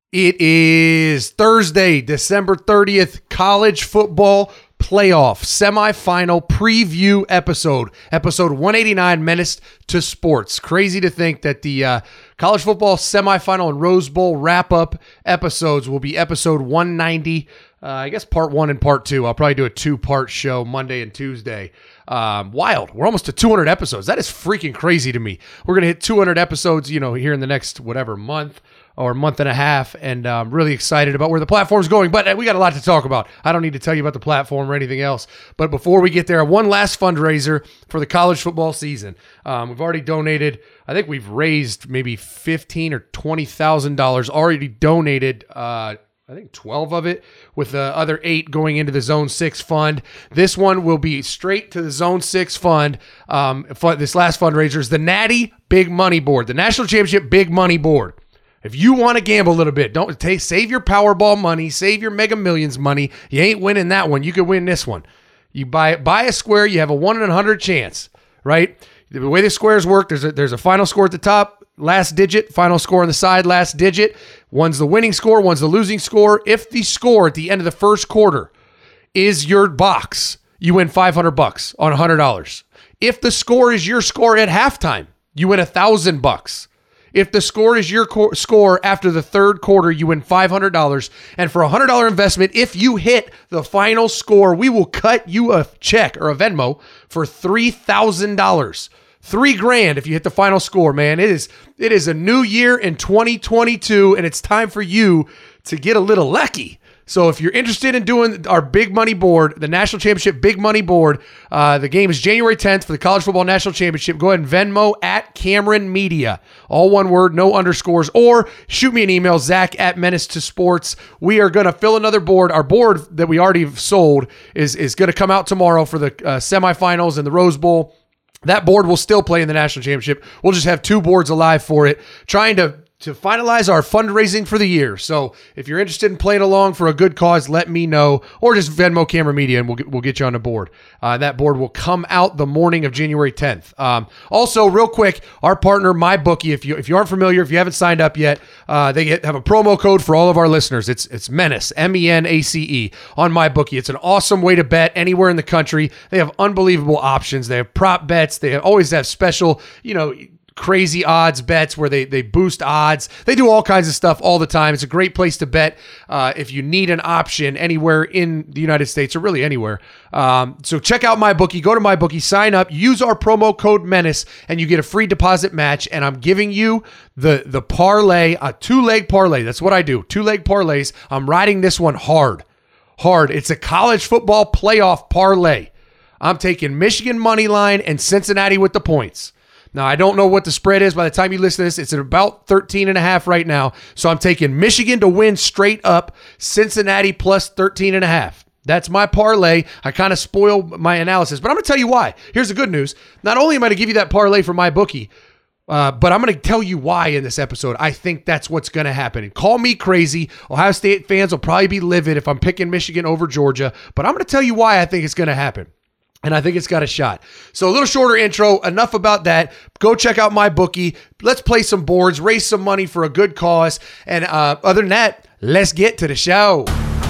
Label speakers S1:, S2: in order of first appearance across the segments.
S1: It is Thursday, December 30th, college football playoff semifinal preview episode 189, Menace to Sports. Crazy to think that the college football semifinal and Rose Bowl wrap-up episodes will be episode 190. I guess part 1 and part 2. I'll probably do a 2-part show Monday and Tuesday. Wild. We're almost to 200 episodes. That is freaking crazy to me. We're going to hit 200 episodes, here in the next, month or month and a half, and I'm really excited about where the platform's going, but we got a lot to talk about. I don't need to tell you about the platform or anything else, but before we get there, one last fundraiser for the college football season. We've already donated, I think we've raised maybe $15,000 or $20,000, already donated, I think 12 of it, with the other 8 going into the Zone 6 fund. This one will be straight to the Zone 6 fund. This last fundraiser is the Natty Big Money Board, the National Championship Big Money Board. If you want to gamble a little bit, save your Powerball money, save your Mega Millions money. You ain't winning that one. You could win this one. You buy a square, you have a 1 in 100 chance, right? The way the squares work, there's a final score at the top, last digit, final score on the side, last digit. One's the winning score, one's the losing score. If the score at the end of the first quarter is your box, you win $500 on $100. If the score is your score at halftime, you win $1,000. If the score is your score after the third quarter, you win $500. And for a $100 investment, if you hit the final score, we will cut you a check or a Venmo for $3,000. $3,000 if you hit the final score, man. It is a new year in 2022, and it's time for you to get a little lucky. So if you're interested in doing our big money board, the National Championship Big Money Board, the game is January 10th for the College Football National Championship. Go ahead and Venmo at Cameron Media. All one word, no underscores. Or shoot me an email, Zach at Menace to Sports. We are going to fill another board. Our board that we already sold is going to come out tomorrow for the semifinals and the Rose Bowl. That board will still play in the National Championship. We'll just have 2 boards alive for it, trying to finalize our fundraising for the year. So if you're interested in playing along for a good cause, let me know, or just Venmo Camera Media, and we'll get you on the board. That board will come out the morning of January 10th. Also, real quick, our partner, MyBookie, if you aren't familiar, if you haven't signed up yet, they have a promo code for all of our listeners. It's Menace, MENACE, on MyBookie. It's an awesome way to bet anywhere in the country. They have unbelievable options. They have prop bets. They always have special, crazy odds bets where they boost odds. They do all kinds of stuff all the time. It's a great place to bet if you need an option anywhere in the United States or really anywhere. So check out MyBookie. Go to MyBookie, sign up, use our promo code Menace, and you get a free deposit match. And I'm giving you the parlay, a 2-leg parlay. That's what I do. 2-leg parlays. I'm riding this one hard. It's a college football playoff parlay. I'm taking Michigan money line and Cincinnati with the points. Now, I don't know what the spread is. By the time you listen to this, it's at about 13.5 right now. So I'm taking Michigan to win straight up, Cincinnati plus 13.5. That's my parlay. I kind of spoil my analysis, but I'm going to tell you why. Here's the good news. Not only am I going to give you that parlay for MyBookie, but I'm going to tell you why in this episode. I think that's what's going to happen. And call me crazy. Ohio State fans will probably be livid if I'm picking Michigan over Georgia, but I'm going to tell you why I think it's going to happen. And I think it's got a shot. So a little shorter intro. Enough about that. Go check out MyBookie. Let's play some boards, raise some money for a good cause. And other than that, let's get to the show.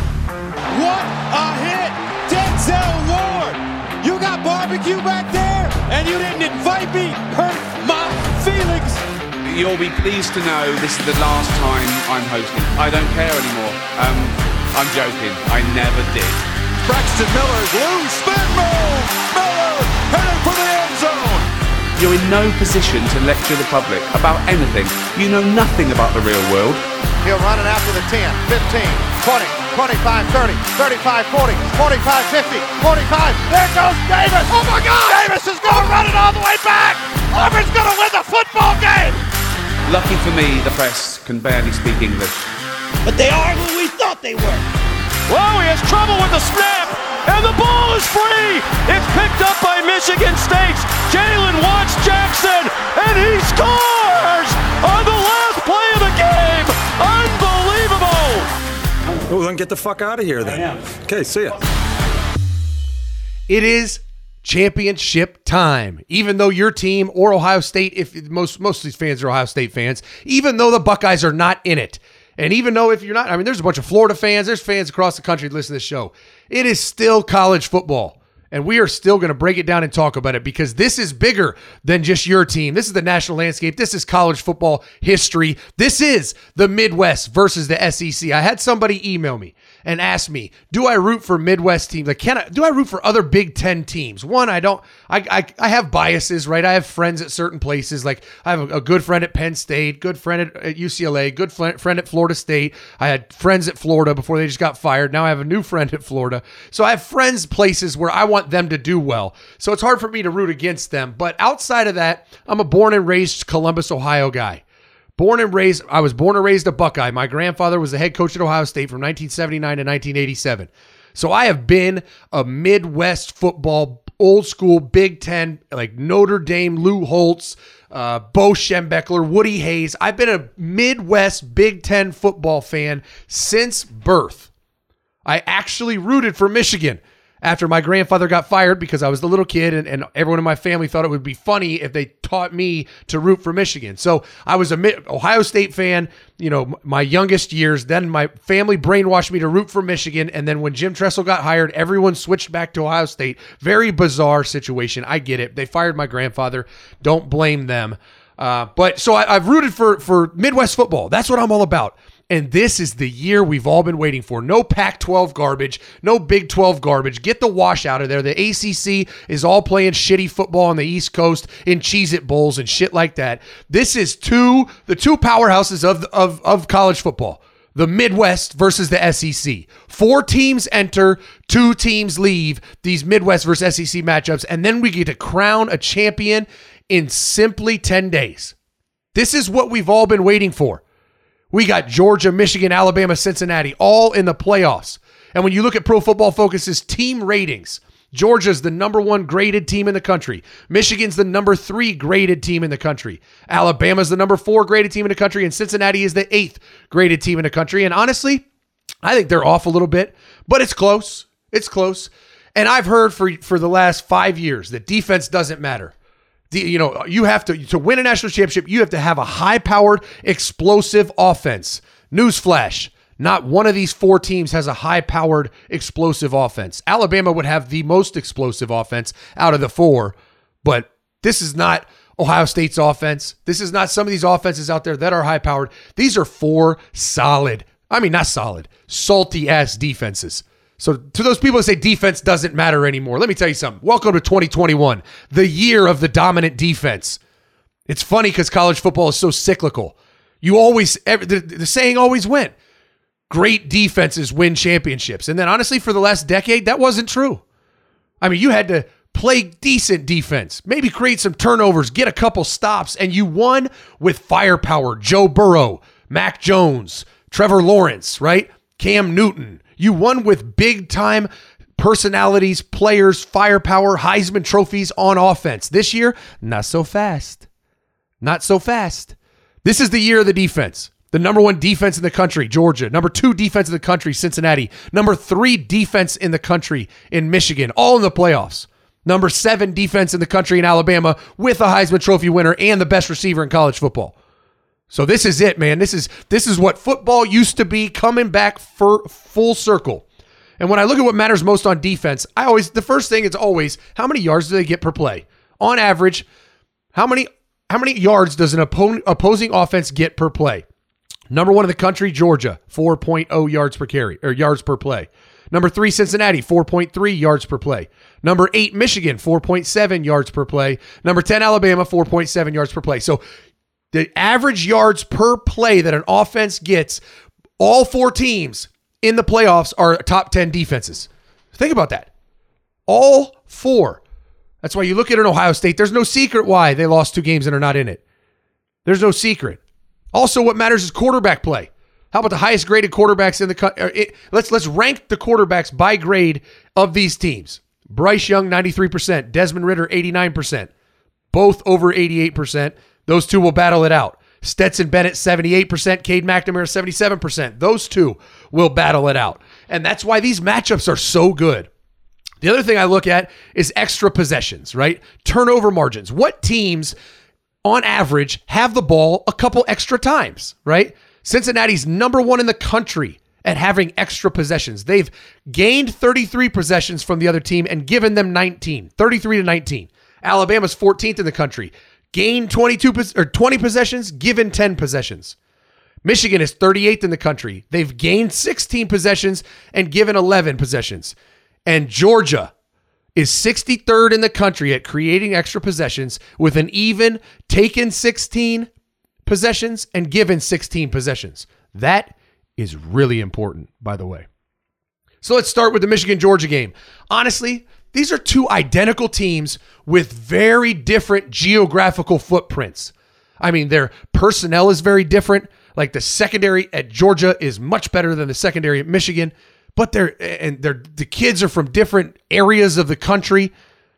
S2: What a hit! Denzel Ward! You got barbecue back there, and you didn't invite me. Hurt my feelings.
S3: You'll be pleased to know this is the last time I'm hosting. I don't care anymore. I'm joking. I never did.
S2: Braxton Miller's loose spin move. Miller headed for the end zone.
S3: You're in no position to lecture the public about anything. You know nothing about the real world.
S4: He'll run it after the 10, 15, 20, 25, 30, 35, 40, 45, 50, 45. There goes Davis. Oh my God! Davis is going to run it all the way back. Auburn's going to win the football game.
S3: Lucky for me, the press can barely speak English.
S5: But they are who we thought they were.
S2: Whoa, he has trouble with the snap, and the ball is free. It's picked up by Michigan State's Jalen Watts Jackson, and he scores on the last play of the game. Unbelievable.
S6: Well, then get the fuck out of here then. Okay, see ya.
S1: It is championship time. Even though your team or Ohio State, if most of these fans are Ohio State fans, even though the Buckeyes are not in it, And even though if you're not, I mean, there's a bunch of Florida fans, there's fans across the country that listen to this show. It is still college football. And we are still going to break it down and talk about it because this is bigger than just your team. This is the national landscape. This is college football history. This is the Midwest versus the SEC. I had somebody email me and ask me, do I root for Midwest teams? Like, do I root for other Big Ten teams? One, I don't. I have biases, right? I have friends at certain places. Like, I have a good friend at Penn State, good friend at UCLA, good friend at Florida State. I had friends at Florida before they just got fired. Now I have a new friend at Florida. So I have friends places where I want them to do well. So it's hard for me to root against them. But outside of that, I'm a born and raised Columbus, Ohio guy. I was born and raised a Buckeye. My grandfather was the head coach at Ohio State from 1979 to 1987. So I have been a Midwest football, old school Big Ten, like Notre Dame, Lou Holtz, Bo Schembechler, Woody Hayes. I've been a Midwest Big Ten football fan since birth. I actually rooted for Michigan after my grandfather got fired because I was the little kid and everyone in my family thought it would be funny if they taught me to root for Michigan. So I was a Ohio State fan, my youngest years. Then my family brainwashed me to root for Michigan. And then when Jim Tressel got hired, everyone switched back to Ohio State. Very bizarre situation. I get it. They fired my grandfather. Don't blame them. But so I've rooted for Midwest football. That's what I'm all about. And this is the year we've all been waiting for. No Pac-12 garbage, no Big 12 garbage. Get the wash out of there. The ACC is all playing shitty football on the East Coast in Cheez-It Bowls and shit like that. This is the two powerhouses of college football. The Midwest versus the SEC. 4 teams enter, 2 teams leave these Midwest versus SEC matchups, and then we get to crown a champion in simply 10 days. This is what we've all been waiting for. We got Georgia, Michigan, Alabama, Cincinnati, all in the playoffs. And when you look at Pro Football Focus's team ratings, Georgia's the number 1 graded team in the country. Michigan's the number 3 graded team in the country. Alabama's the number 4 graded team in the country. And Cincinnati is the 8th graded team in the country. And honestly, I think they're off a little bit, but it's close. It's close. And I've heard for the last 5 years that defense doesn't matter. You have to win a national championship, you have to have a high-powered, explosive offense. Newsflash, not one of these 4 teams has a high-powered, explosive offense. Alabama would have the most explosive offense out of the 4, but this is not Ohio State's offense. This is not some of these offenses out there that are high-powered. These are 4 salty-ass defenses. So to those people that say defense doesn't matter anymore, let me tell you something. Welcome to 2021, the year of the dominant defense. It's funny because college football is so cyclical. The saying always went, great defenses win championships. And then honestly, for the last decade, that wasn't true. I mean, you had to play decent defense, maybe create some turnovers, get a couple stops, and you won with firepower. Joe Burrow, Mac Jones, Trevor Lawrence, right? Cam Newton. You won with big-time personalities, players, firepower, Heisman trophies on offense. This year, not so fast. Not so fast. This is the year of the defense. The number 1 defense in the country, Georgia. Number 2 defense in the country, Cincinnati. Number 3 defense in the country in Michigan, all in the playoffs. Number 7 defense in the country in Alabama with a Heisman Trophy winner and the best receiver in college football. So this is it, man. This is what football used to be, coming back for full circle. And when I look at what matters most on defense, the first thing is always, how many yards do they get per play? On average, how many yards does an opposing offense get per play? Number 1 in the country, Georgia, 4.0 yards per carry, or yards per play. Number 3, Cincinnati, 4.3 yards per play. Number 8, Michigan, 4.7 yards per play. Number 10, Alabama, 4.7 yards per play. So the average yards per play that an offense gets, all 4 teams in the playoffs are top 10 defenses. Think about that. All 4. That's why you look at an Ohio State, there's no secret why they lost 2 games and are not in it. There's no secret. Also, what matters is quarterback play. How about the highest graded quarterbacks in the country? Let's rank the quarterbacks by grade of these teams. Bryce Young, 93%. Desmond Ridder, 89%. Both over 88%. Those 2 will battle it out. Stetson Bennett, 78%. Cade McNamara, 77%. Those 2 will battle it out. And that's why these matchups are so good. The other thing I look at is extra possessions, right? Turnover margins. What teams, on average, have the ball a couple extra times, right? Cincinnati's number 1 in the country at having extra possessions. They've gained 33 possessions from the other team and given them 19, 33 to 19. Alabama's 14th in the country. Gained 20 possessions, given 10 possessions. Michigan is 38th in the country. They've gained 16 possessions and given 11 possessions. And Georgia is 63rd in the country at creating extra possessions with an even taken 16 possessions and given 16 possessions. That is really important, by the way. So let's start with the Michigan-Georgia game. Honestly, these are two identical teams with very different geographical footprints. I mean, their personnel is very different. Like the secondary at Georgia is much better than the secondary at Michigan, but the kids are from different areas of the country,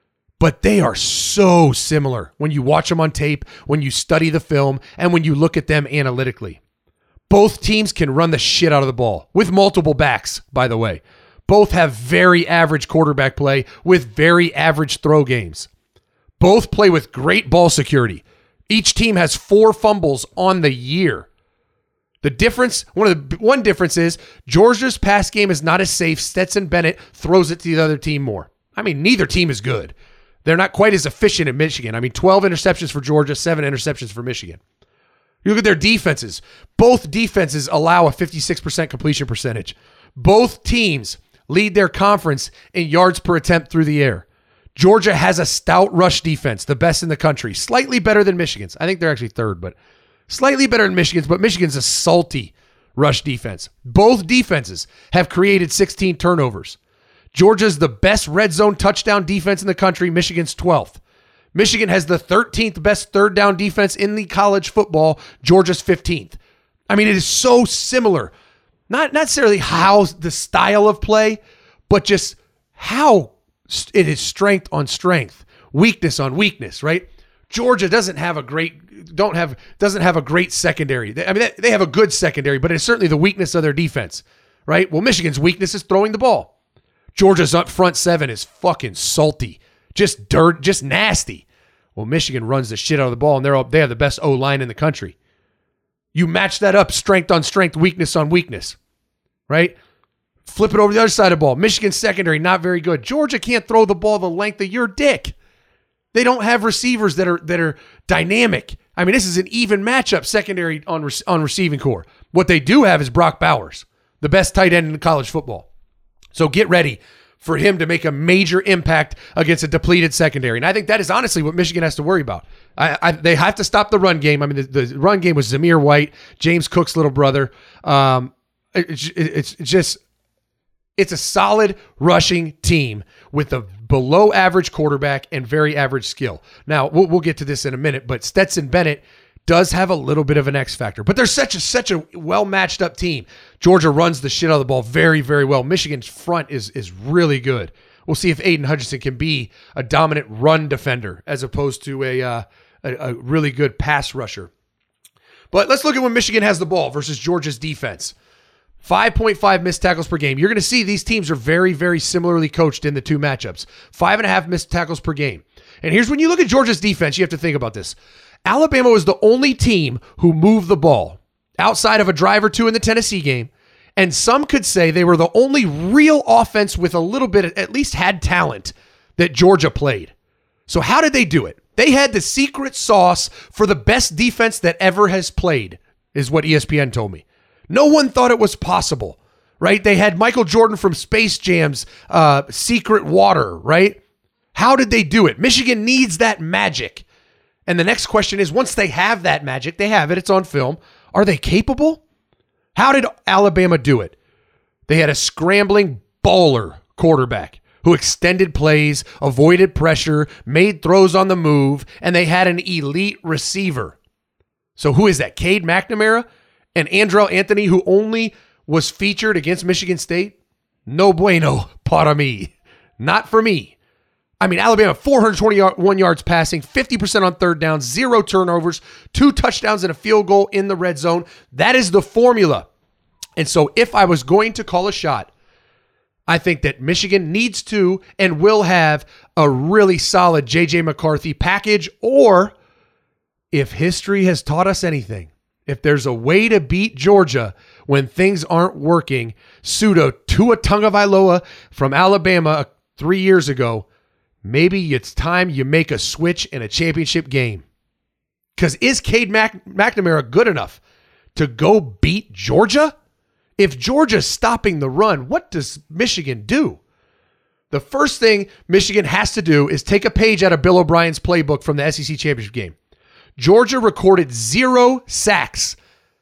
S1: but they are so similar when you watch them on tape, when you study the film, and when you look at them analytically. Both teams can run the shit out of the ball with multiple backs, by the way. Both have very average quarterback play with very average throw games. Both play with great ball security. Each team has 4 fumbles on the year. The difference, one difference is Georgia's pass game is not as safe. Stetson Bennett throws it to the other team more. I mean, neither team is good. They're not quite as efficient at Michigan. I mean, 12 interceptions for Georgia, 7 interceptions for Michigan. You look at their defenses. Both defenses allow a 56% completion percentage. Both teams lead their conference in yards per attempt through the air. Georgia has a stout rush defense, the best in the country, slightly better than Michigan's. I think they're actually 3rd, but slightly better than Michigan's, but Michigan's a salty rush defense. Both defenses have created 16 turnovers. Georgia's the best red zone touchdown defense in the country. Michigan's 12th. Michigan has the 13th best third down defense in the college football. Georgia's 15th. I mean, it is so similar. Not necessarily how the style of play, but just how it is strength on strength, weakness on weakness, right? Georgia doesn't have a great secondary. I mean, they have a good secondary, but it's certainly the weakness of their defense, right? Well, Michigan's weakness is throwing the ball. Georgia's up front 7 is fucking salty, just dirt, just nasty. Well, Michigan runs the shit out of the ball, and they have the best O-line in the country. You match that up, strength on strength, weakness on weakness, right? Flip it over the other side of the ball. Michigan's secondary, not very good. Georgia can't throw the ball the length of your dick. They don't have receivers that are dynamic. I mean, this is an even matchup, secondary on receiving core. What they do have is Brock Bowers, the best tight end in college football. So get ready for him to make a major impact against a depleted secondary. And I think that is honestly what Michigan has to worry about. They have to stop the run game. I mean, the run game was Zamir White, James Cook's little brother. It's a solid rushing team with a below average quarterback and very average skill. Now, we'll get to this in a minute, but Stetson Bennett does have a little bit of an X factor, but they're such a well matched up team. Georgia runs the shit out of the ball very, very well. Michigan's front is really good. We'll see if Aiden Hutchinson can be a dominant run defender as opposed to a really good pass rusher. But let's look at when Michigan has the ball versus Georgia's defense. 5.5 missed tackles per game. You're going to see these teams are very, very similarly coached in the two matchups. 5.5 missed tackles per game. And here's when you look at Georgia's defense, you have to think about this. Alabama was the only team who moved the ball outside of a drive or two in the Tennessee game. And some could say they were the only real offense with a little bit, at least had talent, that Georgia played. So how did they do it? They had the secret sauce for the best defense that ever has played, is what ESPN told me. No one thought it was possible, right? They had Michael Jordan from Space Jam's Secret Water, right? How did they do it? Michigan needs that magic. And the next question is, once they have that magic, they have it, it's on film, are they capable? How did Alabama do it? They had a scrambling baller quarterback who extended plays, avoided pressure, made throws on the move, and they had an elite receiver. So who is that? Cade McNamara and Andrell Anthony, who only was featured against Michigan State? No bueno para mí. Not for me. I mean, Alabama, 421 yards passing, 50% on third down, 0 turnovers, 2 touchdowns and a field goal in the red zone. That is the formula. And so if I was going to call a shot, I think that Michigan needs to and will have a really solid J.J. McCarthy package, or if history has taught us anything, if there's a way to beat Georgia when things aren't working, pseudo Tua Tagovailoa from Alabama 3 years ago, maybe it's time you make a switch in a championship game. Because is Cade McNamara good enough to go beat Georgia? If Georgia's stopping the run, what does Michigan do? The first thing Michigan has to do is take a page out of Bill O'Brien's playbook from the SEC championship game. Georgia recorded 0 sacks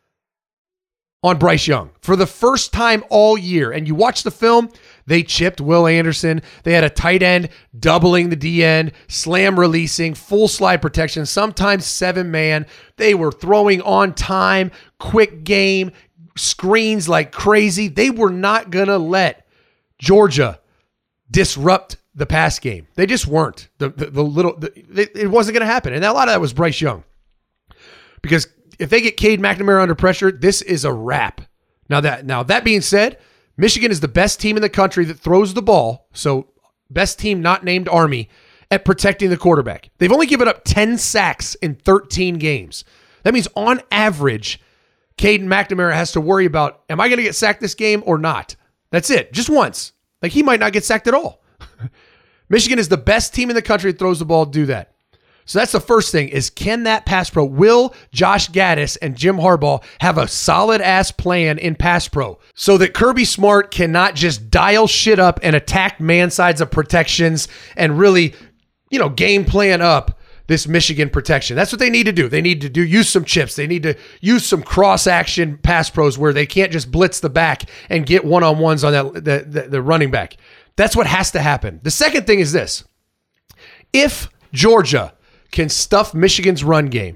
S1: on Bryce Young for the first time all year. And you watch the film, they chipped Will Anderson. They had a tight end doubling the D end, slam releasing, full slide protection, sometimes 7-man. They were throwing on time, quick game, screens like crazy. They were not going to let Georgia disrupt the pass game. They just weren't. It wasn't going to happen. And a lot of that was Bryce Young. Because if they get Cade McNamara under pressure, this is a wrap. Now that being said, Michigan is the best team in the country that throws the ball. So best team not named Army at protecting the quarterback. They've only given up 10 sacks in 13 games. That means on average, Cade McNamara has to worry about, am I going to get sacked this game or not? That's it. Just once. Like, he might not get sacked at all. Michigan is the best team in the country that throws the ball. Do that. So that's the first thing is, can that pass pro, will Josh Gaddis and Jim Harbaugh have a solid ass plan in pass pro so that Kirby Smart cannot just dial shit up and attack man sides of protections and really, game plan up this Michigan protection? That's what they need to do. They need to use some chips. They need to use some cross action pass pros where they can't just blitz the back and get one-on-ones on the running back. That's what has to happen. The second thing is this. If Georgia can stuff Michigan's run game,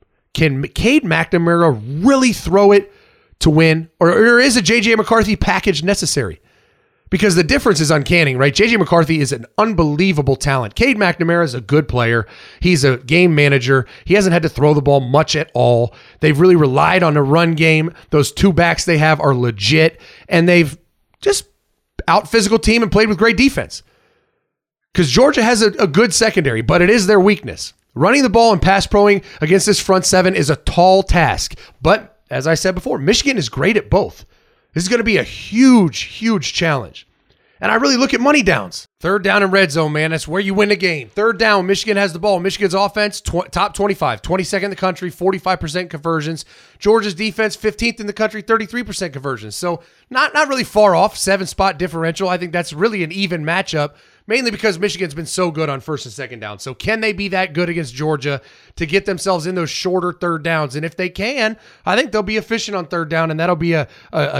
S1: can Cade McNamara really throw it to win? Or is a J.J. McCarthy package necessary? Because the difference is uncanny, right? J.J. McCarthy is an unbelievable talent. Cade McNamara is a good player. He's a game manager. He hasn't had to throw the ball much at all. They've really relied on the run game. Those two backs they have are legit. And they've just out-physical team and played with great defense. Because Georgia has a good secondary, but it is their weakness. Running the ball and pass proing against this front seven is a tall task. But as I said before, Michigan is great at both. This is going to be a huge, huge challenge. And I really look at money downs. Third down and red zone, man. That's where you win the game. Third down, Michigan has the ball. Michigan's offense, top 25, 22nd in the country, 45% conversions. Georgia's defense, 15th in the country, 33% conversions. So not really far off, 7-spot differential. I think that's really an even matchup, mainly because Michigan's been so good on first and second down. So can they be that good against Georgia to get themselves in those shorter third downs? And if they can, I think they'll be efficient on third down, and that'll be a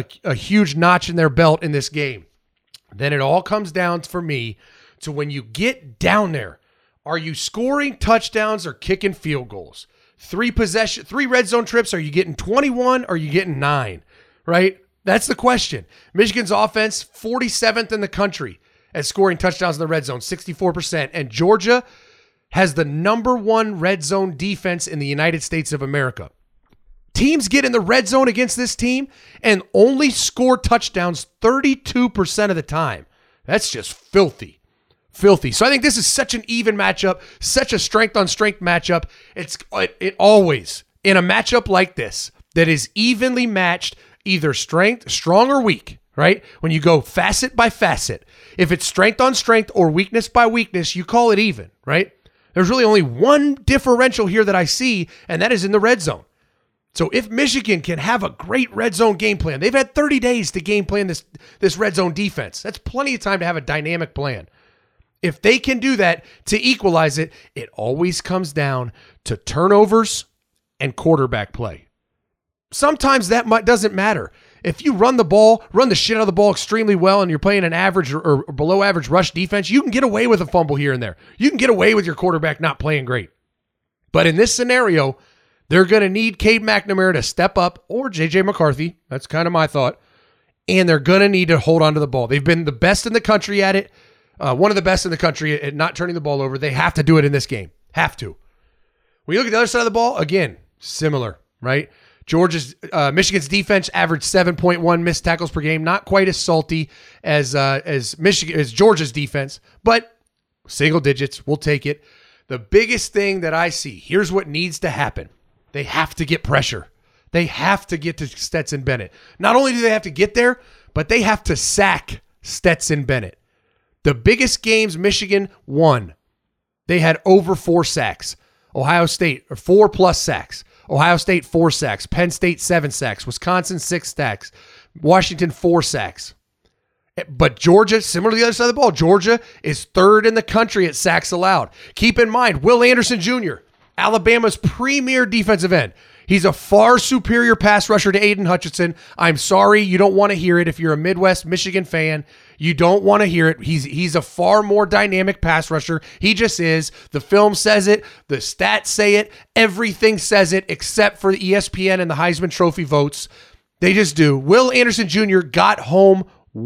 S1: huge notch in their belt in this game. Then it all comes down for me to when you get down there, are you scoring touchdowns or kicking field goals? 3 red zone trips, are you getting 21 or are you getting 9, right? That's the question. Michigan's offense, 47th in the country at scoring touchdowns in the red zone, 64%. And Georgia has the number 1 red zone defense in the United States of America. Teams get in the red zone against this team and only score touchdowns 32% of the time. That's just filthy. Filthy. So I think this is such an even matchup, such a strength-on-strength matchup. It always, in a matchup like this, that is evenly matched, either strong or weak, right? When you go facet by facet, if it's strength on strength or weakness by weakness, you call it even, right? There's really only one differential here that I see, and that is in the red zone. So if Michigan can have a great red zone game plan, they've had 30 days to game plan this red zone defense. That's plenty of time to have a dynamic plan. If they can do that to equalize it, it always comes down to turnovers and quarterback play. Sometimes that doesn't matter. If you run the shit out of the ball extremely well, and you're playing an average or below average rush defense, you can get away with a fumble here and there. You can get away with your quarterback not playing great. But in this scenario, they're going to need Cade McNamara to step up, or J.J. McCarthy. That's kind of my thought. And they're going to need to hold on to the ball. They've been the best in the country at it. One of the best in the country at not turning the ball over. They have to do it in this game. Have to. When you look at the other side of the ball, again, similar, right? Michigan's defense averaged 7.1 missed tackles per game. Not quite as salty as Georgia's defense, but single digits. We'll take it. The biggest thing that I see, here's what needs to happen. They have to get pressure. They have to get to Stetson Bennett. Not only do they have to get there, but they have to sack Stetson Bennett. The biggest games Michigan won, they had over 4 sacks. Ohio State, or 4+ sacks. Ohio State, 4 sacks. Penn State, 7 sacks. Wisconsin, 6 sacks. Washington, 4 sacks. But Georgia, similar to the other side of the ball, Georgia is 3rd in the country at sacks allowed. Keep in mind, Will Anderson Jr., Alabama's premier defensive end. He's a far superior pass rusher to Aiden Hutchinson. I'm sorry, you don't want to hear it. If you're a Midwest Michigan fan, you don't want to hear it. He's a far more dynamic pass rusher. He just is. The film says it. The stats say it. Everything says it except for the ESPN and the Heisman Trophy votes. They just do. Will Anderson Jr. got home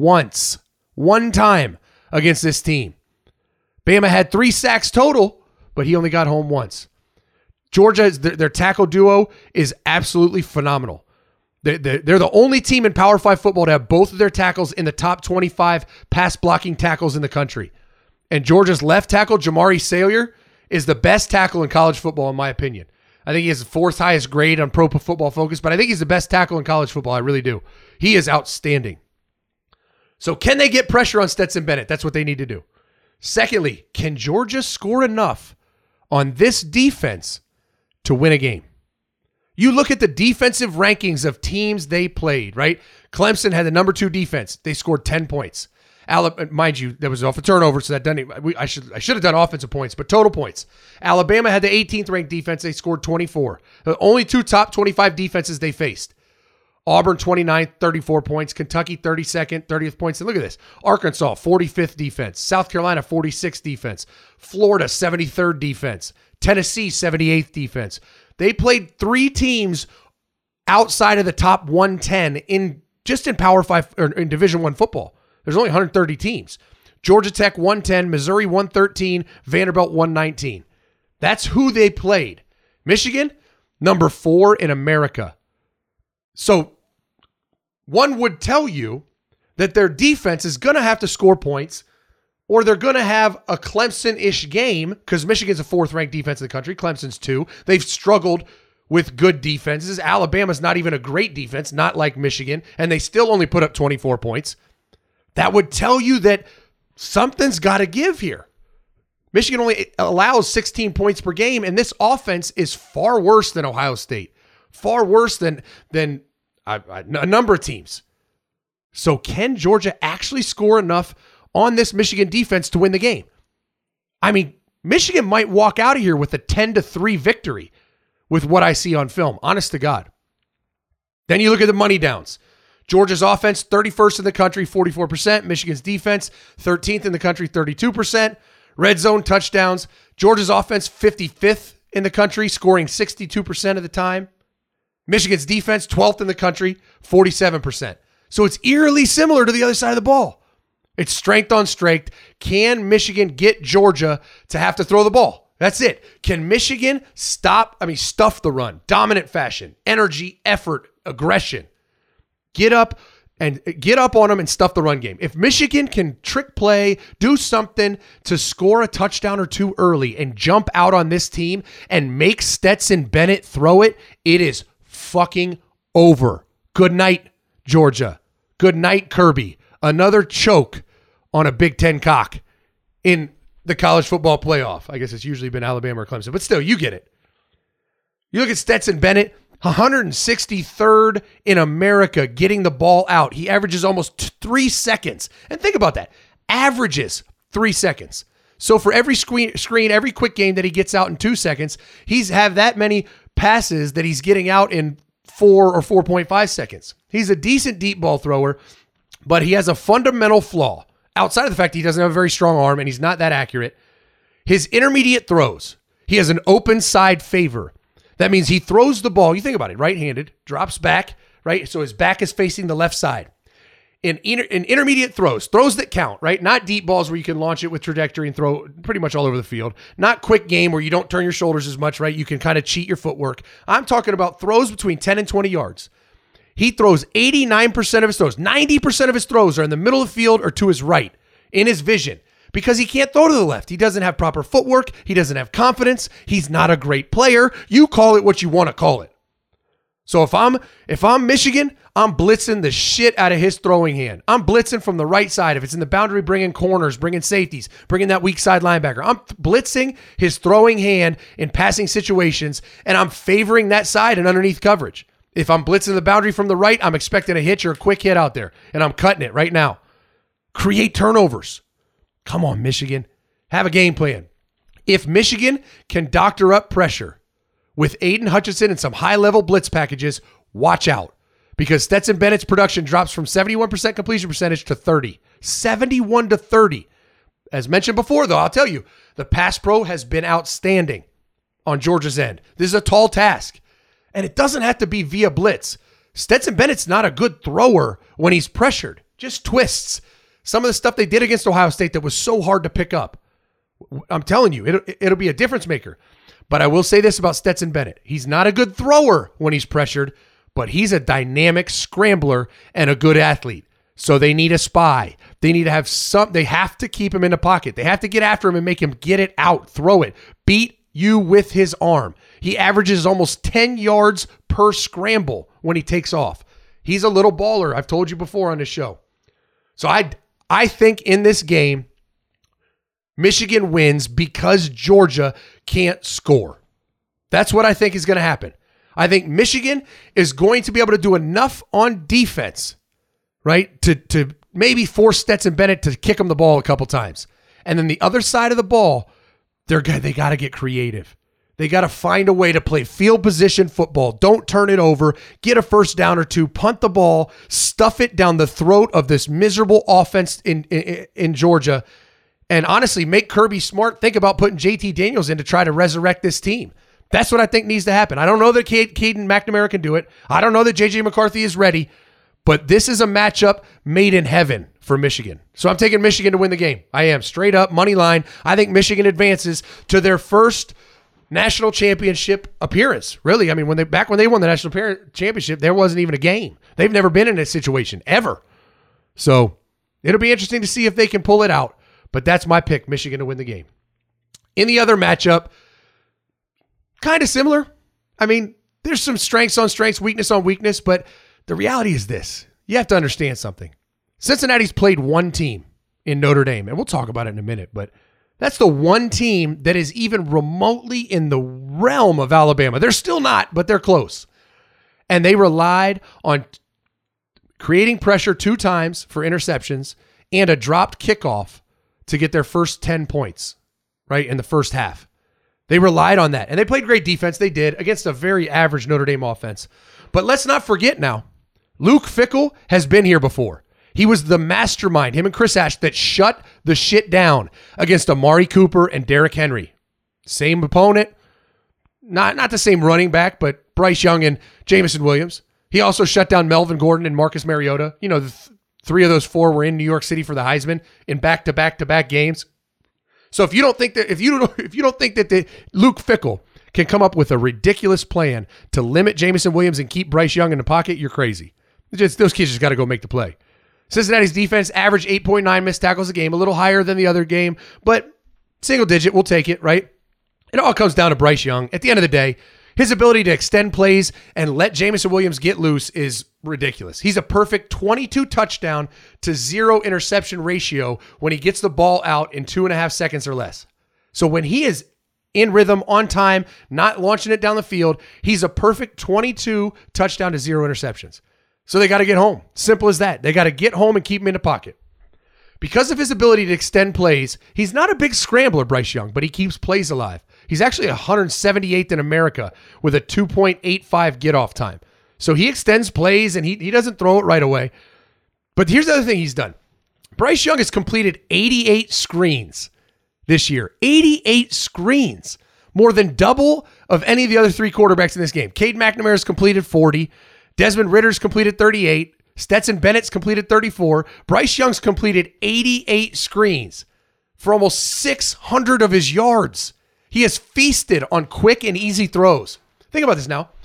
S1: one time against this team. Bama had 3 sacks total, but he only got home once. Georgia, their tackle duo is absolutely phenomenal. They're the only team in Power 5 football to have both of their tackles in the top 25 pass blocking tackles in the country. And Georgia's left tackle, Jamari Salyer, is the best tackle in college football, in my opinion. I think he has the 4th highest grade on Pro Football Focus, but I think he's the best tackle in college football. I really do. He is outstanding. So can they get pressure on Stetson Bennett? That's what they need to do. Secondly, can Georgia score enough on this defense to win a game? You look at the defensive rankings of teams they played, right? Clemson had the number 2 defense. They scored 10 points. Mind you, that was off a turnover, so that doesn't. I should have done offensive points, but total points. Alabama had the 18th ranked defense. They scored 24. The only 2 top 25 defenses they faced. Auburn 29th, 34 points. Kentucky 32nd, 30th points. And look at this. Arkansas 45th defense. South Carolina 46th defense. Florida 73rd defense. Tennessee 78th defense. They played 3 teams outside of the top 110 in Power 5 or in Division I football. There's only 130 teams. Georgia Tech 110, Missouri 113, Vanderbilt 119. That's who they played. Michigan, number 4 in America. So one would tell you that their defense is going to have to score points, or they're going to have a Clemson-ish game, because Michigan's a 4th ranked defense in the country. Clemson's 2. They've struggled with good defenses. Alabama's not even a great defense, not like Michigan, and they still only put up 24 points. That would tell you that something's got to give here. Michigan only allows 16 points per game, and this offense is far worse than Ohio State. Far worse than a number of teams. So can Georgia actually score enough on this Michigan defense to win the game? I mean, Michigan might walk out of here with a 10-3 victory with what I see on film, honest to God. Then you look at the money downs. Georgia's offense, 31st in the country, 44%. Michigan's defense, 13th in the country, 32%. Red zone touchdowns. Georgia's offense, 55th in the country, scoring 62% of the time. Michigan's defense, 12th in the country, 47%. So it's eerily similar to the other side of the ball. It's strength on strength. Can Michigan get Georgia to have to throw the ball? That's it. Can Michigan stuff the run, dominant fashion, energy, effort, aggression? Get up on them and stuff the run game. If Michigan can trick play, do something to score a touchdown or 2 early and jump out on this team and make Stetson Bennett throw it, it is fucking over. Good night, Georgia. Good night, Kirby. Another choke on a Big Ten cock in the college football playoff. I guess it's usually been Alabama or Clemson, but still, you get it. You look at Stetson Bennett, 163rd in America getting the ball out. He averages almost 3 seconds. And think about that. Averages 3 seconds. So for every screen, every quick game that he gets out in 2 seconds, he's have that many passes that he's getting out in 4 or 4.5 seconds. He's a decent deep ball thrower, but he has a fundamental flaw. Outside of the fact that he doesn't have a very strong arm and he's not that accurate, his intermediate throws, he has an open side favor. That means he throws the ball, you think about it, right-handed, drops back, right? So his back is facing the left side. In intermediate throws that count, right? Not deep balls where you can launch it with trajectory and throw pretty much all over the field. Not quick game where you don't turn your shoulders as much, right? You can kind of cheat your footwork. I'm talking about throws between 10 and 20 yards. He throws 89% of his throws. 90% of his throws are in the middle of the field or to his right in his vision because he can't throw to the left. He doesn't have proper footwork. He doesn't have confidence. He's not a great player. You call it what you want to call it. So if I'm Michigan, I'm blitzing the shit out of his throwing hand. I'm blitzing from the right side. If it's in the boundary, bringing corners, bringing safeties, bringing that weak side linebacker. I'm blitzing his throwing hand in passing situations, and I'm favoring that side and underneath coverage. If I'm blitzing the boundary from the right, I'm expecting a hitch or a quick hit out there, and I'm cutting it right now. Create turnovers. Come on, Michigan. Have a game plan. If Michigan can doctor up pressure with Aiden Hutchinson and some high-level blitz packages, watch out. Because Stetson Bennett's production drops from 71% completion percentage to 30. 71 to 30. As mentioned before, though, I'll tell you, the pass pro has been outstanding on Georgia's end. This is a tall task. And it doesn't have to be via blitz. Stetson Bennett's not a good thrower when he's pressured. Just twists. Some of the stuff they did against Ohio State that was so hard to pick up. I'm telling you, it'll be a difference maker. But I will say this about Stetson Bennett. He's not a good thrower when he's pressured, but he's a dynamic scrambler and a good athlete. So they need a spy. They need to have they have to keep him in the pocket. They have to get after him and make him get it out, throw it, beat you with his arm. He averages almost 10 yards per scramble when he takes off. He's a little baller. I've told you before on this show. So I think in this game, Michigan wins because Georgia can't score. That's what I think is going to happen. I think Michigan is going to be able to do enough on defense, right, to maybe force Stetson Bennett to kick him the ball a couple times. And then the other side of the ball, they got to get creative. They got to find a way to play field position football. Don't turn it over. Get a first down or two. Punt the ball. Stuff it down the throat of this miserable offense in Georgia. And honestly, make Kirby Smart think about putting JT Daniels in to try to resurrect this team. That's what I think needs to happen. I don't know that Caden McNamara can do it. I don't know that J.J. McCarthy is ready. But this is a matchup made in heaven for Michigan. So I'm taking Michigan to win the game. I am. Straight up, money line. I think Michigan advances to their first national championship appearance. Really, I mean, back when they won the national championship, there wasn't even a game. They've never been in this situation, ever. So it'll be interesting to see if they can pull it out. But that's my pick, Michigan to win the game. In the other matchup, kind of similar. I mean, there's some strengths on strengths, weakness on weakness, but the reality is this. You have to understand something. Cincinnati's played one team in Notre Dame, and we'll talk about it in a minute, but that's the one team that is even remotely in the realm of Alabama. They're still not, but they're close. And they relied on creating pressure 2 times for interceptions and a dropped kickoff to get their first 10 points, right, in the first half. They relied on that. And they played great defense. They did against a very average Notre Dame offense. But let's not forget now, Luke Fickell has been here before. He was the mastermind, him and Chris Ash, that shut the shit down against Amari Cooper and Derrick Henry. Same opponent. Not the same running back, but Bryce Young and Jameson Williams. He also shut down Melvin Gordon and Marcus Mariota. You know, the 3 of those 4 were in New York City for the Heisman in back-to-back games. So if you don't think that Luke Fickell can come up with a ridiculous plan to limit Jameson Williams and keep Bryce Young in the pocket, you're crazy. Those kids just got to go make the play. Cincinnati's defense averaged 8.9 missed tackles a game, a little higher than the other game, but single digit, we'll take it, right? It all comes down to Bryce Young. At the end of the day, his ability to extend plays and let Jameson Williams get loose is ridiculous. He's a perfect 22 touchdown to 0 interception ratio when he gets the ball out in 2.5 seconds or less. So when he is in rhythm, on time, not launching it down the field, he's a perfect 22 touchdown to 0 interceptions. So they got to get home. Simple as that. They got to get home and keep him in the pocket. Because of his ability to extend plays, he's not a big scrambler, Bryce Young, but he keeps plays alive. He's actually 178th in America with a 2.85 get-off time. So he extends plays, and he doesn't throw it right away. But here's the other thing he's done. Bryce Young has completed 88 screens this year. 88 screens. More than double of any of the other 3 quarterbacks in this game. Cade McNamara's completed 40. Desmond Ritter's completed 38. Stetson Bennett's completed 34. Bryce Young's completed 88 screens for almost 600 of his yards. He has feasted on quick and easy throws. Think about this now.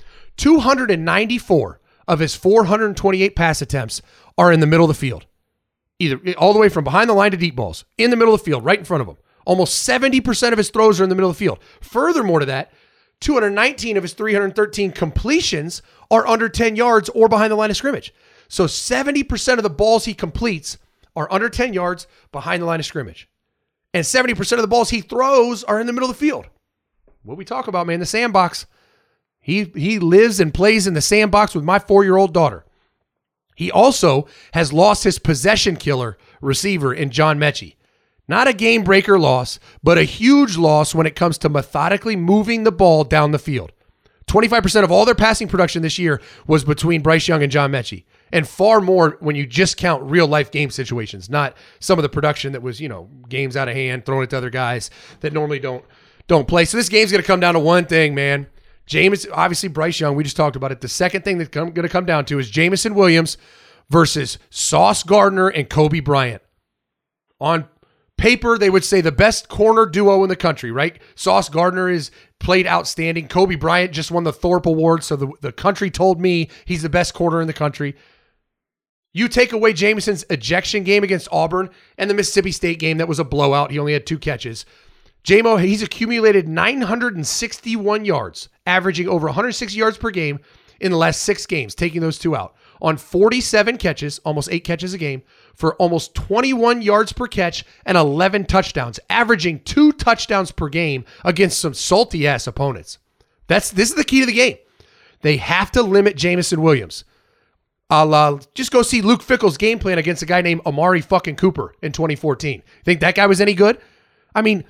S1: 294 of his 428 pass attempts are in the middle of the field. Either all the way from behind the line to deep balls. In the middle of the field, right in front of him. Almost 70% of his throws are in the middle of the field. Furthermore to that, 219 of his 313 completions are under 10 yards or behind the line of scrimmage. So 70% of the balls he completes are under 10 yards behind the line of scrimmage. And 70% of the balls he throws are in the middle of the field. What we talk about, man, the sandbox. He lives and plays in the sandbox with my 4-year-old daughter. He also has lost his possession killer receiver in John Mechie. Not a game breaker loss, but a huge loss when it comes to methodically moving the ball down the field. 25% of all their passing production this year was between Bryce Young and John Mechie. And far more when you just count real life game situations, not some of the production that was, games out of hand, throwing it to other guys that normally don't play. So this game's going to come down to one thing, man. Obviously Bryce Young, we just talked about it. The second thing that's going to come down to is Jameson Williams versus Sauce Gardner and Kobe Bryant. On paper, they would say the best corner duo in the country, right? Sauce Gardner is played outstanding. Kobe Bryant just won the Thorpe Award, so the country told me he's the best corner in the country. You take away Jameson's ejection game against Auburn and the Mississippi State game that was a blowout. He only had 2 catches. J-Mo, he's accumulated 961 yards, averaging over 160 yards per game in the last 6 games, taking those 2 out. On 47 catches, almost 8 catches a game, for almost 21 yards per catch and 11 touchdowns, averaging 2 touchdowns per game against some salty-ass opponents. This is the key to the game. They have to limit Jameson Williams. Just go see Luke Fickell's game plan against a guy named Amari fucking Cooper in 2014. Think that guy was any good? I mean,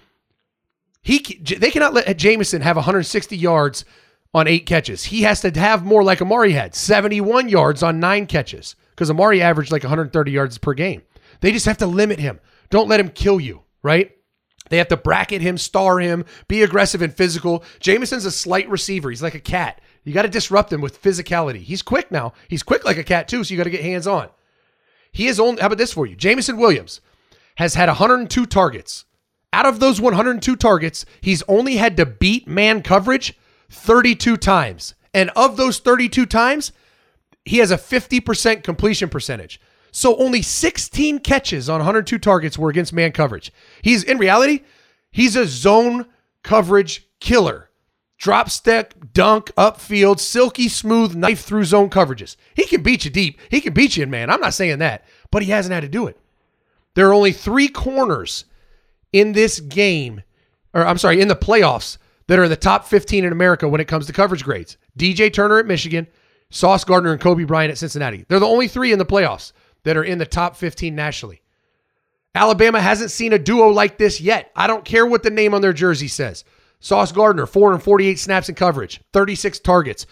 S1: they cannot let Jameson have 160 yards on 8 catches. He has to have more like Amari had, 71 yards on 9 catches, because Amari averaged like 130 yards per game. They just have to limit him. Don't let him kill you, right? They have to bracket him, star him, be aggressive and physical. Jameson's a slight receiver. He's like a cat. You got to disrupt him with physicality. He's quick now. He's quick like a cat too, so you got to get hands on. How about this for you? Jameson Williams has had 102 targets. Out of those 102 targets, he's only had to beat man coverage 32 times. And of those 32 times, he has a 50% completion percentage. So only 16 catches on 102 targets were against man coverage. In reality, he's a zone coverage killer. Drop step, dunk, upfield, silky smooth, knife through zone coverages. He can beat you deep. He can beat you in man. I'm not saying that, but he hasn't had to do it. There are only 3 corners in this game, in the playoffs that are in the top 15 in America when it comes to coverage grades. DJ Turner at Michigan, Sauce Gardner and Kobe Bryant at Cincinnati. They're the only 3 in the playoffs that are in the top 15 nationally. Alabama hasn't seen a duo like this yet. I don't care what the name on their jersey says. Sauce Gardner, 448 snaps in coverage, 36 targets,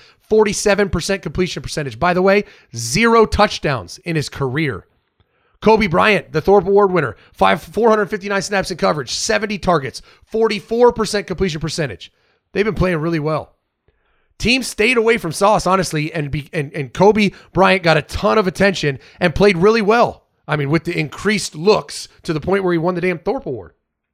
S1: 47% completion percentage. By the way, 0 touchdowns in his career. Kobe Bryant, the Thorpe Award winner, 459 snaps in coverage, 70 targets, 44% completion percentage. They've been playing really well. Teams stayed away from Sauce, honestly, and Kobe Bryant got a ton of attention and played really well. I mean, with the increased looks to the point where he won the damn Thorpe Award.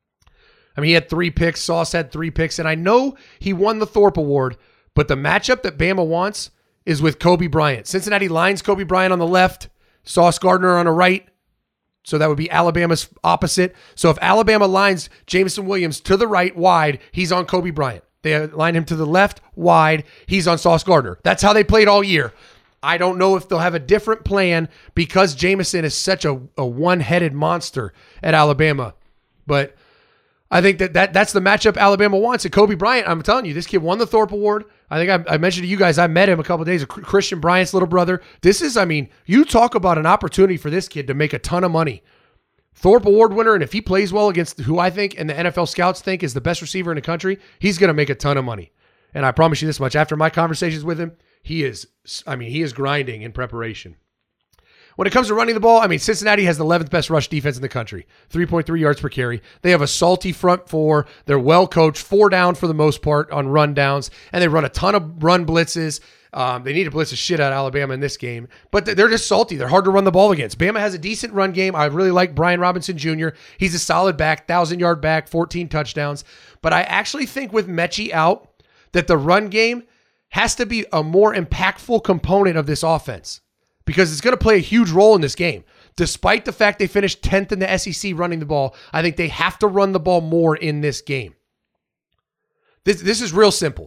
S1: I mean, he had 3 picks. Sauce had 3 picks. And I know he won the Thorpe Award, but the matchup that Bama wants is with Kobe Bryant. Cincinnati lines Kobe Bryant on the left, Sauce Gardner on the right. So that would be Alabama's opposite. So if Alabama lines Jameson Williams to the right, wide, he's on Kobe Bryant. They line him to the left, wide, he's on Sauce Gardner. That's how they played all year. I don't know if they'll have a different plan because Jameson is such a one-headed monster at Alabama. But I think that's the matchup Alabama wants. And Kobe Bryant, I'm telling you, this kid won the Thorpe Award. I think I mentioned to you guys, I met him a couple of days ago, Christian Bryant's little brother. You talk about an opportunity for this kid to make a ton of money. Thorpe Award winner, and if he plays well against who I think and the NFL scouts think is the best receiver in the country, he's going to make a ton of money. And I promise you this much, after my conversations with him, he is grinding in preparation. When it comes to running the ball, Cincinnati has the 11th best rush defense in the country, 3.3 yards per carry. They have a salty front 4. They're well coached, 4 down for the most part on run downs, and they run a ton of run blitzes. They need to blitz the shit out of Alabama in this game, but they're just salty. They're hard to run the ball against. Bama has a decent run game. I really like Brian Robinson Jr. He's a solid back, 1,000-yard back, 14 touchdowns. But I actually think with Mechie out that the run game has to be a more impactful component of this offense, because it's going to play a huge role in this game. Despite the fact they finished 10th in the SEC running the ball, I think they have to run the ball more in this game. This is real simple.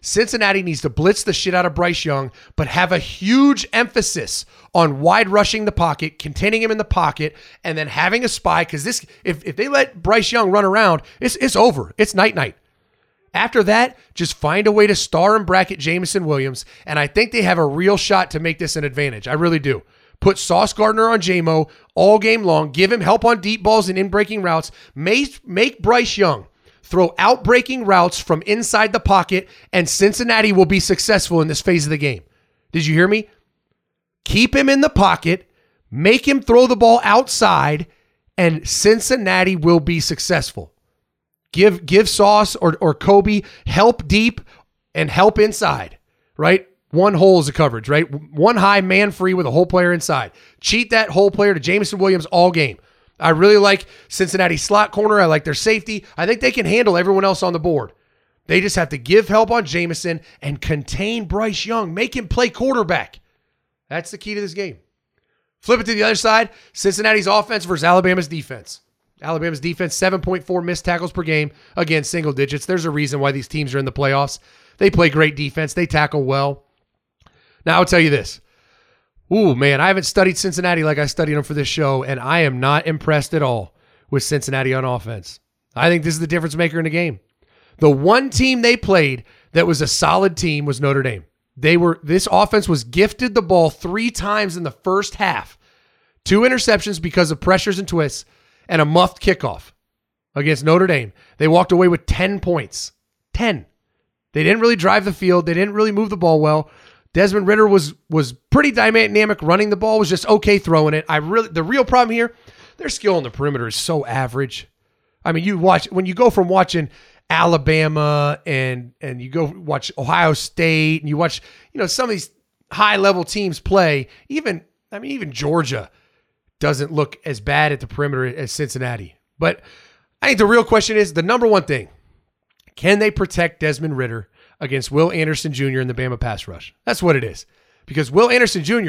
S1: Cincinnati needs to blitz the shit out of Bryce Young, but have a huge emphasis on wide rushing the pocket, containing him in the pocket, and then having a spy, because this, if they let Bryce Young run around, it's over. It's night-night. After that, just find a way to star and bracket Jameson Williams, and I think they have a real shot to make this an advantage. I really do. Put Sauce Gardner on J-Mo all game long. Give him help on deep balls and in-breaking routes. Make Bryce Young throw out-breaking routes from inside the pocket, and Cincinnati will be successful in this phase of the game. Did you hear me? Keep him in the pocket, make him throw the ball outside, and Cincinnati will be successful. Give Sauce or Kobe help deep and help inside, right? One hole is a coverage, right? One high, man free with a hole player inside. Cheat that hole player to Jameson Williams all game. I really like Cincinnati's slot corner. I like their safety. I think they can handle everyone else on the board. They just have to give help on Jameson and contain Bryce Young. Make him play quarterback. That's the key to this game. Flip it to the other side. Cincinnati's offense versus Alabama's defense. Alabama's defense, 7.4 missed tackles per game. Again, single digits. There's a reason why these teams are in the playoffs. They play great defense. They tackle well. Now, I'll tell you this. Ooh, man, I haven't studied Cincinnati like I studied them for this show, and I am not impressed at all with Cincinnati on offense. I think this is the difference maker in the game. The one team they played that was a solid team was Notre Dame. This offense was gifted the ball 3 times in the first half. 2 interceptions because of pressures and twists, and a muffed kickoff against Notre Dame. They walked away with 10 points. 10. They didn't really drive the field. They didn't really move the ball well. Desmond Ridder was pretty dynamic running the ball, was just okay throwing it. The real problem here, their skill on the perimeter is so average. I mean, when you go from watching Alabama and you go watch Ohio State and you watch, some of these high-level teams play, even Georgia doesn't look as bad at the perimeter as Cincinnati. But I think the real question is, the number one thing, can they protect Desmond Ridder against Will Anderson Jr. in the Bama pass rush? That's what it is. Because Will Anderson Jr.,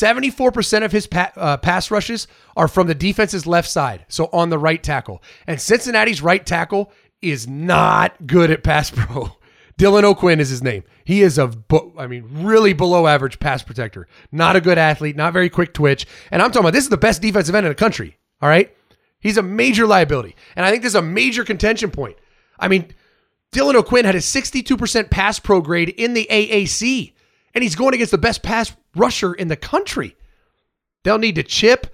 S1: 74% of his pass rushes are from the defense's left side, so on the right tackle. And Cincinnati's right tackle is not good at pass pro. Dylan O'Quinn is his name. He is really below average pass protector. Not a good athlete, not very quick twitch. And I'm talking about, this is the best defensive end in the country, all right? He's a major liability. And I think this is a major contention point. I mean, Dylan O'Quinn had a 62% pass pro grade in the AAC, and he's going against the best pass rusher in the country. They'll need to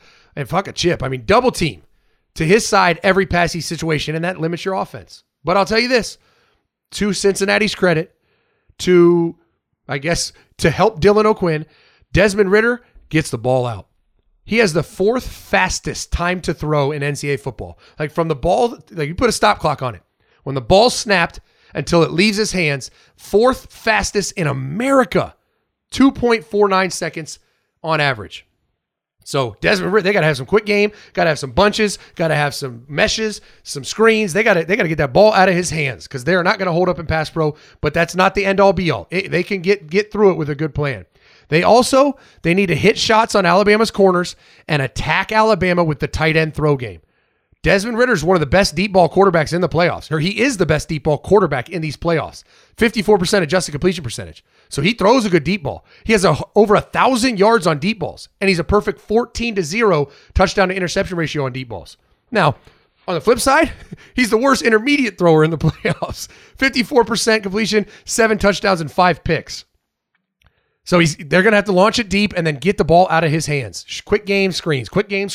S1: double team to his side every passing situation, and that limits your offense. But I'll tell you this, to Cincinnati's credit, to help Dylan O'Quinn, Desmond Ridder gets the ball out. He has the 4th fastest time to throw in NCAA football. Like from the ball, like you put a stop clock on it. When the ball snapped until it leaves his hands, 4th fastest in America, 2.49 seconds on average. So Desmond Ridder, they got to have some quick game, got to have some bunches, got to have some meshes, some screens. They got to get that ball out of his hands because they're not going to hold up in pass pro, but that's not the end all be all. They can get through it with a good plan. They need to hit shots on Alabama's corners and attack Alabama with the tight end throw game. Desmond Ridder is one of the best deep ball quarterbacks in the playoffs, or he is the best deep ball quarterback in these playoffs. 54% adjusted completion percentage. So he throws a good deep ball. He has over 1,000 yards on deep balls, and he's a perfect 14-0 touchdown to interception ratio on deep balls. Now, on the flip side, he's the worst intermediate thrower in the playoffs. 54% completion, 7 touchdowns, and 5 picks. So they're going to have to launch it deep and then get the ball out of his hands. Quick game screens.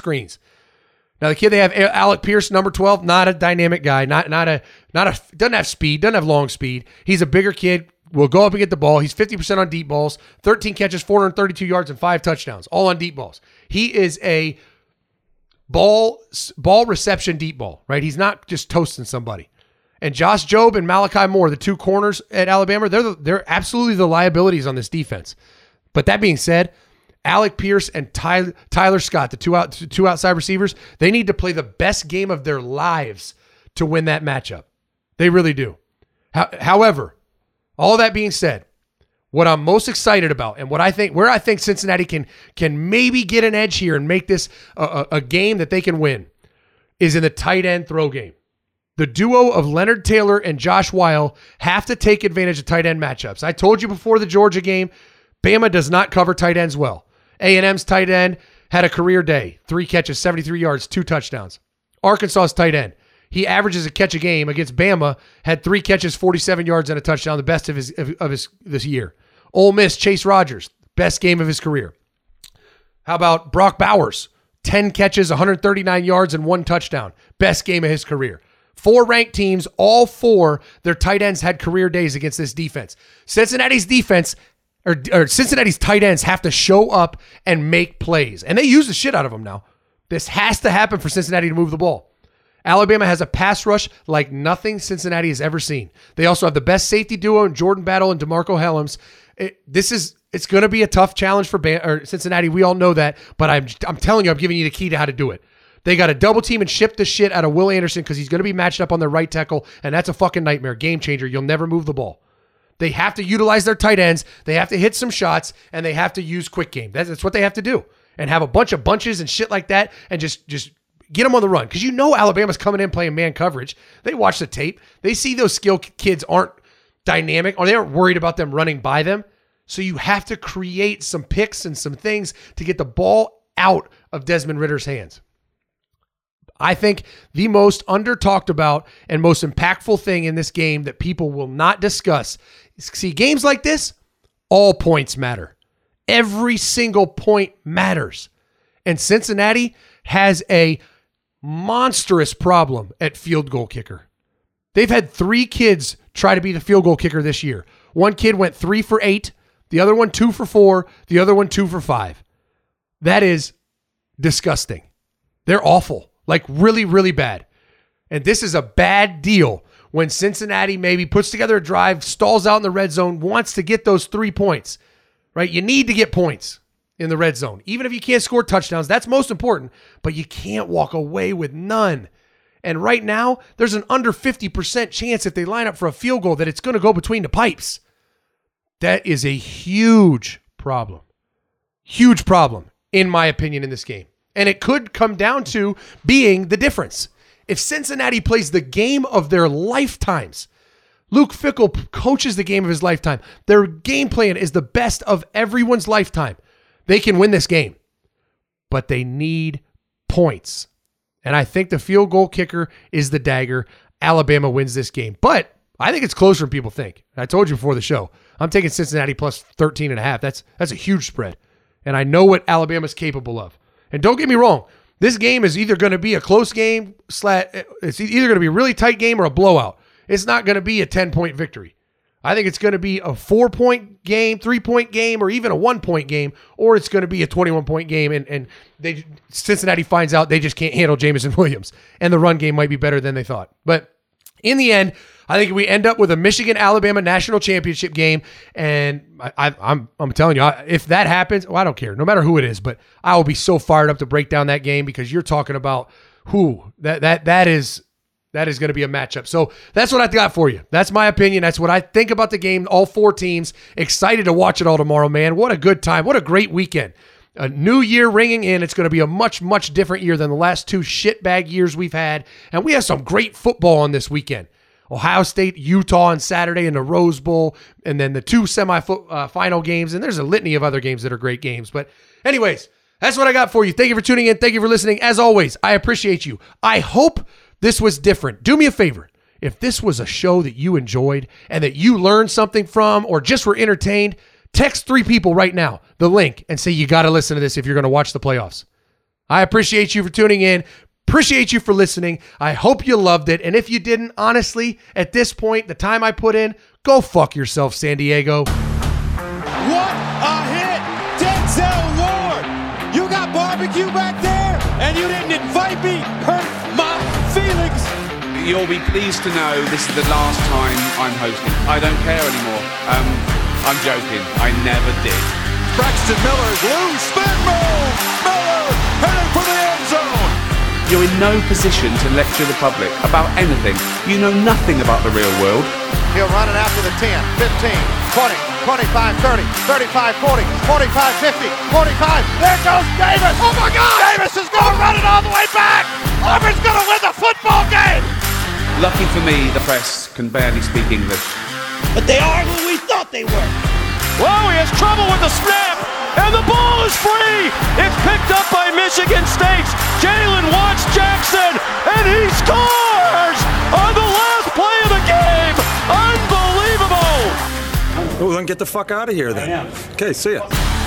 S1: Now the kid they have, Alec Pierce, number 12, not a dynamic guy, doesn't have speed, doesn't have long speed. He's a bigger kid, will go up and get the ball. He's 50% on deep balls, 13 catches, 432 yards, and 5 touchdowns, all on deep balls. He is a ball reception deep ball, right? He's not just toasting somebody. And Josh Jobe and Malachi Moore, the 2 corners at Alabama, they're absolutely the liabilities on this defense. But that being said, Alec Pierce and Tyler Scott, the two outside receivers, they need to play the best game of their lives to win that matchup. They really do. However, all that being said, what I'm most excited about and where I think Cincinnati can maybe get an edge here and make this a game that they can win is in the tight end throw game. The duo of Leonard Taylor and Josh Weil have to take advantage of tight end matchups. I told you before the Georgia game, Bama does not cover tight ends well. A&M's tight end had a career day. 3 catches, 73 yards, 2 touchdowns. Arkansas's tight end, he averages a catch a game against Bama, had 3 catches, 47 yards, and a touchdown, the best of his this year. Ole Miss, Chase Rogers, best game of his career. How about Brock Bowers? 10 catches, 139 yards, and 1 touchdown. Best game of his career. 4 ranked teams, all 4, their tight ends had career days against this defense. Cincinnati's defense, or Cincinnati's tight ends have to show up and make plays. And they use the shit out of them now. This has to happen for Cincinnati to move the ball. Alabama has a pass rush like nothing Cincinnati has ever seen. They also have the best safety duo in Jordan Battle and DeMarco Helms. It's going to be a tough challenge for Cincinnati. We all know that, but I'm telling you, I'm giving you the key to how to do it. They got to double team and ship the shit out of Will Anderson because he's going to be matched up on their right tackle, and that's a fucking nightmare. Game changer. You'll never move the ball. They have to utilize their tight ends. They have to hit some shots, and they have to use quick game. That's what they have to do, and have a bunch of bunches and shit like that, and just get them on the run. Because you know Alabama's coming in playing man coverage. They watch the tape. They see those skill kids aren't dynamic, or they aren't worried about them running by them. So you have to create some picks and some things to get the ball out of Desmond Ridder's hands. I think the most under-talked about and most impactful thing in this game that people will not discuss is, see, games like this, all points matter. Every single point matters. And Cincinnati has a monstrous problem at field goal kicker. They've had 3 kids try to be the field goal kicker this year. One kid went 3 for 8, the other one 2 for 4, the other one 2 for 5. That is disgusting. They're awful. Like really, really bad. And this is a bad deal when Cincinnati maybe puts together a drive, stalls out in the red zone, wants to get those 3 points, right? You need to get points in the red zone. Even if you can't score touchdowns, that's most important, but you can't walk away with none. And right now, there's an under 50% chance if they line up for a field goal that it's going to go between the pipes. That is a huge problem. Huge problem, in my opinion, in this game. And it could come down to being the difference. If Cincinnati plays the game of their lifetimes, Luke Fickell coaches the game of his lifetime. Their game plan is the best of everyone's lifetime. They can win this game, but they need points. And I think the field goal kicker is the dagger. Alabama wins this game, but I think it's closer than people think. I told you before the show, I'm taking Cincinnati plus 13.5. That's a huge spread. And I know what Alabama's capable of. And don't get me wrong, this game is either going to be a close game, it's either going to be a really tight game or a blowout. It's not going to be a 10-point victory. I think it's going to be a 4-point game, 3-point game, or even a 1-point game, or it's going to be a 21-point game, and Cincinnati finds out they just can't handle Jameson Williams, and the run game might be better than they thought. But in the end, I think we end up with a Michigan-Alabama national championship game, and I'm telling you, if that happens, I don't care, no matter who it is, but I will be so fired up to break down that game because you're talking about who that is going to be a matchup. So that's what I got for you. That's my opinion. That's what I think about the game. All 4 teams excited to watch it all tomorrow, man. What a good time. What a great weekend. A new year ringing in. It's going to be a much, much different year than the last 2 shitbag years we've had. And we have some great football on this weekend. Ohio State, Utah on Saturday in the Rose Bowl, and then the 2 semi-final games. And there's a litany of other games that are great games. But anyways, that's what I got for you. Thank you for tuning in. Thank you for listening. As always, I appreciate you. I hope this was different. Do me a favor. If this was a show that you enjoyed and that you learned something from or just were entertained, text 3 people right now, the link, and say you got to listen to this if you're going to watch the playoffs. I appreciate you for tuning in. Appreciate you for listening. I hope you loved it. And if you didn't, honestly, at this point, the time I put in, go fuck yourself, San Diego.
S2: What a hit! Denzel Ward! You got barbecue back there, and you didn't invite me. Hurt my feelings.
S3: You'll be pleased to know this is the last time I'm hosting. I don't care anymore. I'm joking. I never did.
S2: Braxton Miller's loose spin move. Miller heading for the end zone.
S3: You're in no position to lecture the public about anything. You know nothing about the real world.
S4: He'll run it after the 10, 15, 20, 25, 30, 35, 40, 45, 50, 45. There goes Davis. Oh my God! Davis is going to run it all the way back. Auburn's going to win the football game.
S3: Lucky for me, the press can barely speak English.
S5: But they are who we thought they were.
S2: Whoa, he has trouble with the snap, and the ball is free. It's picked up by Michigan State's Jalen Watts Jackson, and he scores on the last play of the game. Unbelievable.
S6: Well, then get the fuck out of here then. Okay, see ya.